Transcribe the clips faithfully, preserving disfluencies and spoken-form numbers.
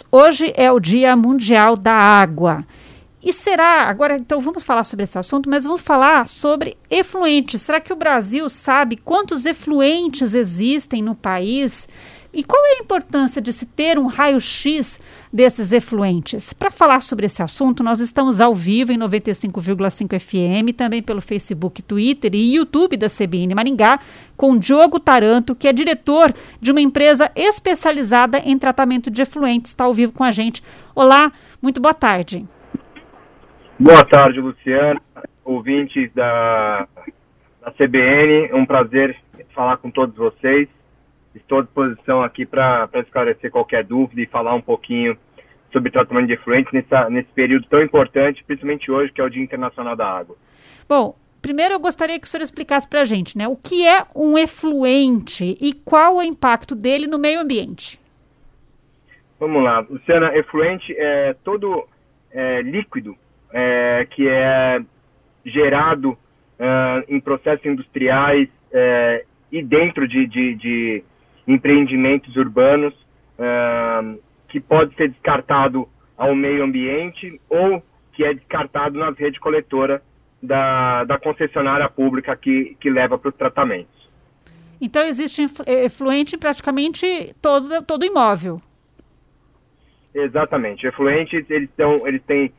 hoje é o Dia Mundial da Água. E será, agora então vamos falar sobre esse assunto, mas vamos falar sobre efluentes. Será que o Brasil sabe quantos efluentes existem no país? E qual é a importância de se ter um raio-x desses efluentes? Para falar sobre esse assunto, nós estamos ao vivo em noventa e cinco vírgula cinco F M, também pelo Facebook, Twitter e YouTube da C B N Maringá, com Diogo Taranto, que é diretor de uma empresa especializada em tratamento de efluentes. Está ao vivo com a gente. Olá, muito boa tarde. Boa tarde, Luciana, ouvintes da, da C B N. É um prazer falar com todos vocês. Estou à disposição aqui para esclarecer qualquer dúvida e falar um pouquinho sobre tratamento de efluentes nessa, nesse período tão importante, principalmente hoje, que é o Dia Internacional da Água. Bom, primeiro eu gostaria que o senhor explicasse para a gente, né, o que é um efluente e qual o impacto dele no meio ambiente. Vamos lá, Luciana, efluente é todo é, líquido é, que é gerado é, em processos industriais é, e dentro de, de, de empreendimentos urbanos, uh, que pode ser descartado ao meio ambiente ou que é descartado nas redes coletoras da, da concessionária pública que, que leva para os tratamentos. Então existe efluente em praticamente todo, todo imóvel. Exatamente. Efluentes, eles, tão, eles têm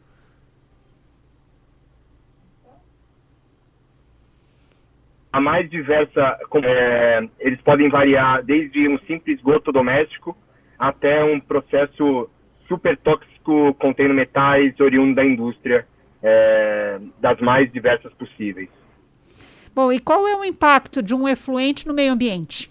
a mais diversa, é, eles podem variar desde um simples esgoto doméstico até um processo super tóxico contendo metais oriundo da indústria, é, das mais diversas possíveis. Bom, e qual é o impacto de um efluente no meio ambiente?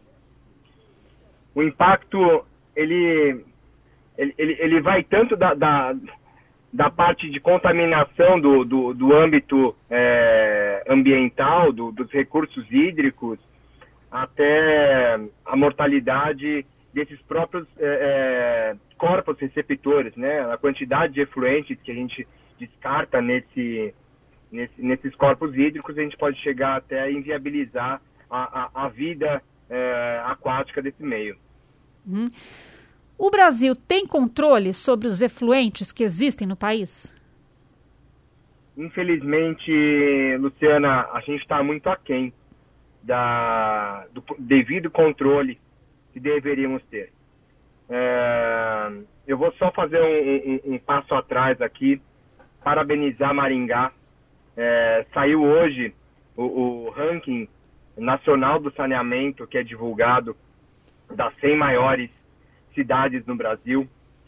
O impacto, ele, ele, ele, ele vai tanto da, da, da parte de contaminação do, do, do âmbito é, ambiental, do, dos recursos hídricos, até a mortalidade desses próprios é, corpos receptores, né? A quantidade de efluentes que a gente descarta nesse, nesse, nesses corpos hídricos, a gente pode chegar até a inviabilizar a, a, a vida é, aquática desse meio. Uhum. O Brasil tem controle sobre os efluentes que existem no país? Infelizmente, Luciana, a gente está muito aquém da, do devido controle que deveríamos ter. É, eu vou só fazer um, um, um passo atrás aqui, parabenizar Maringá. É, saiu hoje o, o ranking nacional do saneamento, que é divulgado, das cem maiores cidades no Brasil,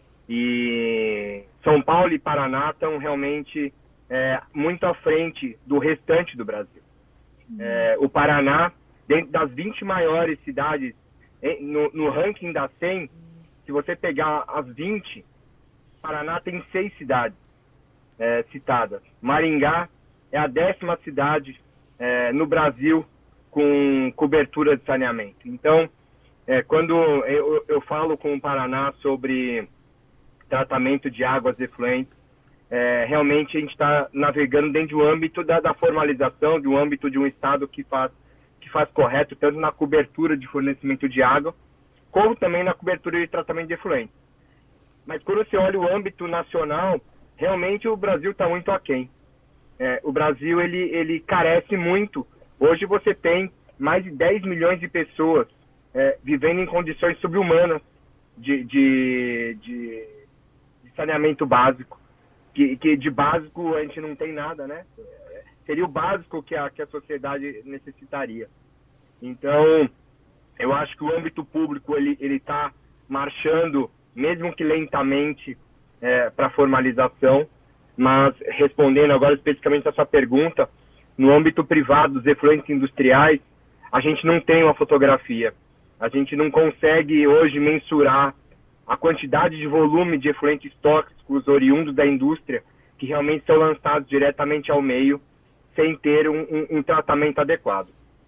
e São Paulo e Paraná estão realmente é, muito à frente do restante do Brasil. Uhum. É, o Paraná, dentro das vinte maiores cidades, no, no ranking das cem, se você pegar as vinte, Paraná tem seis cidades é, citadas. Maringá é a décima cidade é, no Brasil com cobertura de saneamento. Então, É, quando eu, eu falo com o Paraná sobre tratamento de águas efluentes, é, realmente a gente está navegando dentro do âmbito da, da formalização, do âmbito de um Estado que faz, que faz correto, tanto na cobertura de fornecimento de água, como também na cobertura de tratamento de efluentes. Mas quando você olha o âmbito nacional, realmente o Brasil está muito aquém. É, o Brasil ele, ele carece muito. Hoje você tem mais de dez milhões de pessoas É, vivendo em condições subhumanas de, de, de, de saneamento básico, que, que de básico a gente não tem nada, né? Seria o básico que a, que a sociedade necessitaria. Então, eu acho que o âmbito público ele ele está marchando, mesmo que lentamente, é, para a formalização, mas respondendo agora especificamente a sua pergunta, no âmbito privado dos efluentes industriais, a gente não tem uma fotografia. A gente não consegue hoje mensurar a quantidade de volume de efluentes tóxicos oriundos da indústria que realmente são lançados diretamente ao meio sem ter um, um, um tratamento adequado.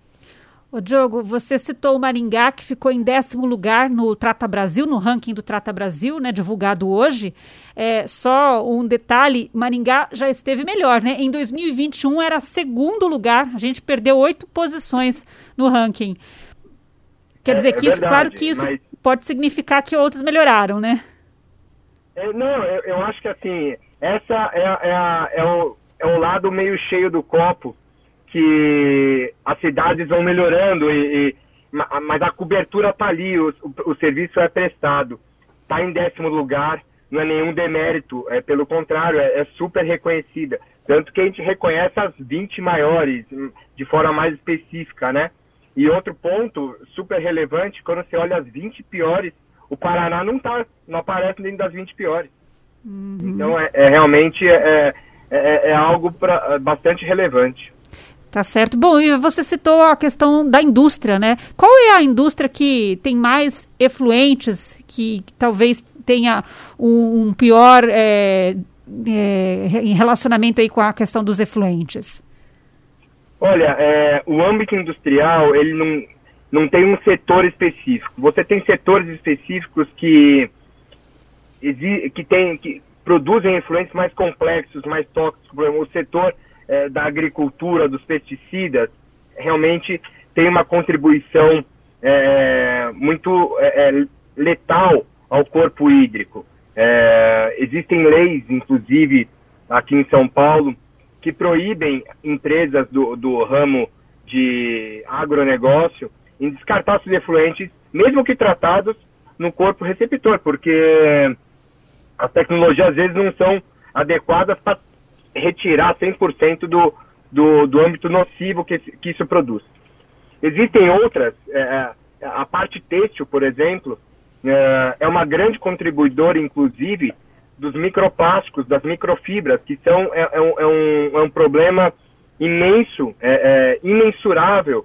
Ô Diogo, você citou o Maringá, que ficou em décimo lugar no Trata Brasil, no ranking do Trata Brasil, né, divulgado hoje. É, só um detalhe, Maringá já esteve melhor, né? Em dois mil e vinte e um era segundo lugar, a gente perdeu oito posições no ranking. Quer dizer é, que é isso, verdade, claro que isso mas... pode significar que outros melhoraram, né? É, não, eu, eu acho que assim, essa é, é, a, é, o, é o lado meio cheio do copo, que as cidades vão melhorando, e, e, mas a cobertura está ali, o, o, o serviço é prestado, está em décimo lugar, não é nenhum demérito, é pelo contrário, é, é super reconhecida. Tanto que a gente reconhece as vinte maiores, de forma mais específica, né? E outro ponto super relevante, quando você olha as vinte piores, o Paraná não, tá, não aparece dentro das vinte piores. Uhum. Então, é, é realmente é, é, é algo pra, bastante relevante. Tá certo. Bom, e você citou a questão da indústria, né? Qual é a indústria que tem mais efluentes, que, que talvez tenha um, um pior é, é, em relacionamento aí com a questão dos efluentes? Olha, é, o âmbito industrial, ele não, não tem um setor específico. Você tem setores específicos que, que, tem, que produzem efluentes mais complexos, mais tóxicos. O setor é, da agricultura, dos pesticidas, realmente tem uma contribuição é, muito é, letal ao corpo hídrico. É, existem leis, inclusive, aqui em São Paulo, que proíbem empresas do, do ramo de agronegócio em descartar seus efluentes, mesmo que tratados no corpo receptor, porque as tecnologias às vezes não são adequadas para retirar cem por cento do, do, do âmbito nocivo que, que isso produz. Existem outras, é, a parte têxtil, por exemplo, é, é uma grande contribuidora, inclusive, dos microplásticos, das microfibras, que são, é, é, um, é, um, é um problema imenso, é, é, imensurável,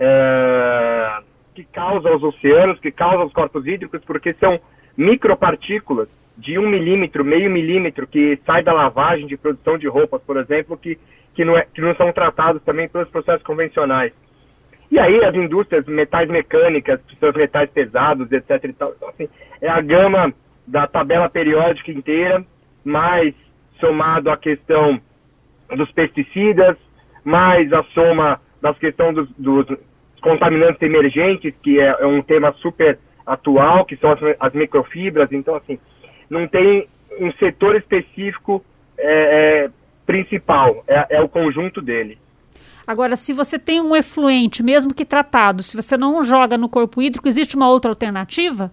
é, que causa aos oceanos, que causa aos corpos hídricos, porque são micropartículas de um milímetro, meio milímetro, que sai da lavagem de produção de roupas, por exemplo, que, que, não, é, que não são tratados também pelos processos convencionais. E aí as indústrias, metais mecânicas, seus metais pesados, etc e tal, então, assim, é a gama da tabela periódica inteira, mais somado à questão dos pesticidas, mais a soma das questões dos, dos contaminantes emergentes, que é, é um tema super atual, que são as, as microfibras. Então, assim, não tem um setor específico é, é, principal, é, é o conjunto dele. Agora, se você tem um efluente, mesmo que tratado, se você não joga no corpo hídrico, existe uma outra alternativa?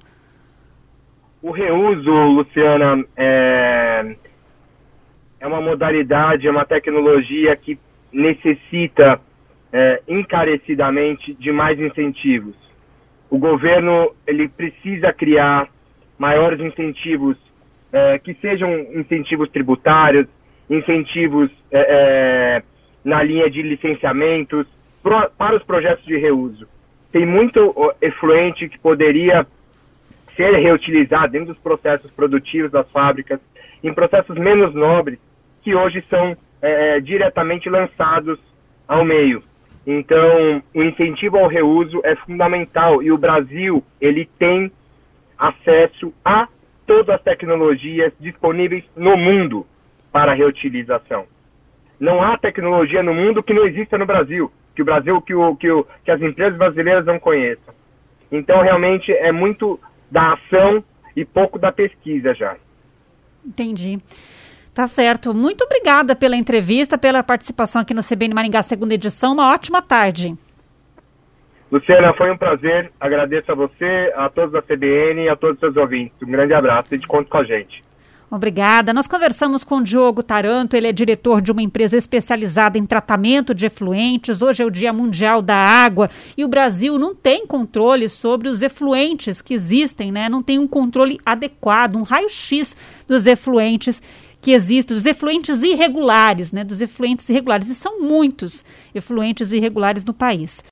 O reuso, Luciana, é, é uma modalidade, é uma tecnologia que necessita é, encarecidamente de mais incentivos. O governo ele precisa criar maiores incentivos, é, que sejam incentivos tributários, incentivos é, é, na linha de licenciamentos pro, para os projetos de reuso. Tem muito efluente que poderia ser reutilizado dentro dos processos produtivos das fábricas, em processos menos nobres, que hoje são é, diretamente lançados ao meio. Então, o incentivo ao reuso é fundamental, e o Brasil ele tem acesso a todas as tecnologias disponíveis no mundo para a reutilização. Não há tecnologia no mundo que não exista no Brasil, que o Brasil, que, o, que, o, que as empresas brasileiras não conheçam. Então, realmente, é muito da ação e pouco da pesquisa já. Entendi. Tá certo. Muito obrigada pela entrevista, pela participação aqui no C B N Maringá, segunda edição. Uma ótima tarde. Luciana, foi um prazer. Agradeço a você, a todos da C B N e a todos os seus ouvintes. Um grande abraço e de conta com a gente. Obrigada. Nós conversamos com o Diogo Taranto, ele é diretor de uma empresa especializada em tratamento de efluentes. Hoje é o Dia Mundial da Água e o Brasil não tem controle sobre os efluentes que existem, né? Não tem um controle adequado, um raio-x dos efluentes que existem, dos efluentes irregulares, né? Dos efluentes irregulares. E são muitos efluentes irregulares no país.